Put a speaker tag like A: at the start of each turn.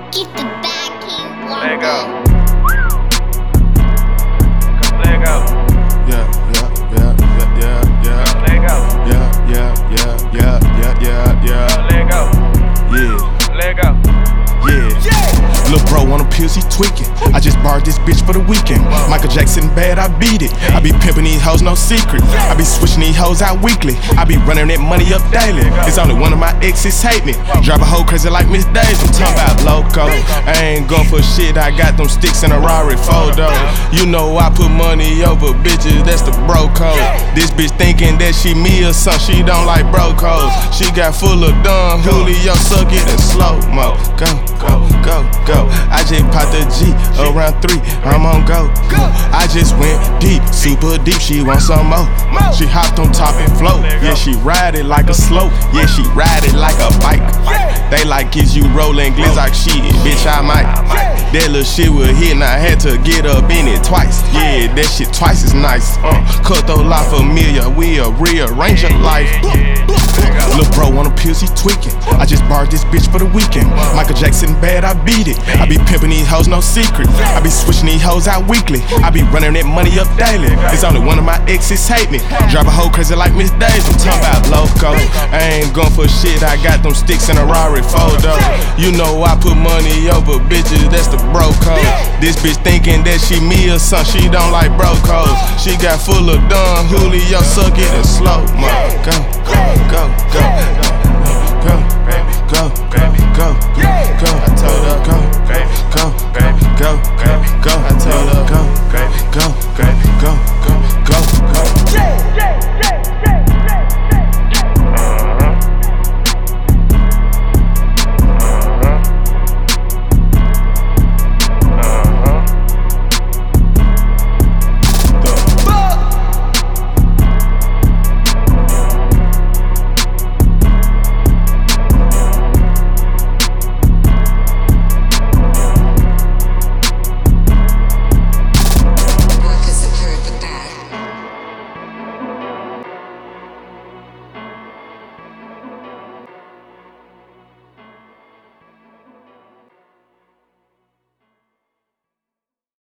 A: Keep the back, King
B: Let
A: Wanda.
B: go. Let go.
C: Yeah. Let go.
B: Yeah. Let go.
C: Lil' bro on the pills, he tweaking. I just borrowed this bitch for the weekend. Michael Jackson bad, I beat it. I be pimping these hoes, no secret. I be switching these hoes out weekly. I be running that money up daily. It's only one of my exes hate me. Drive a hoe crazy like Miss Daisy. I'm talking about loco. I ain't going for shit, I got them sticks in a Rari photo. You know I put money over bitches, that's the bro code. This bitch thinking that she me or something, she don't like bro codes. She got full of Don Julio, suck it in slow mo. Go. I just popped a G around 3, I'm on go. I just went deep, super deep, she want some more. She hopped on top and float, yeah, she ride it like a slope. Yeah, she ride it like a bike. They like, is you rolling glitz like shit, bitch, I might. That little shit was hitting, I had to get up in it twice. Yeah, that shit twice as nice. Cut those La Familia, we'll rearrange your life. Lil' bro on the pills, he tweaking. I just borrowed this bitch for the weekend. Michael Jackson bad, I beat it. I be pimping these hoes, no secret. I be switching these hoes out weekly. I be running that money up daily. It's only one of my exes hate me. Drive a hoe crazy like Miss Daisy. I'm talking about loco. I ain't going for shit, I got them sticks in a Rari photo. You know I put money over bitches, that's the bro code. This bitch thinking that she me or something, she don't like bro codes. She got full of Don Julio, suck it in slow mo. Go. I told her go.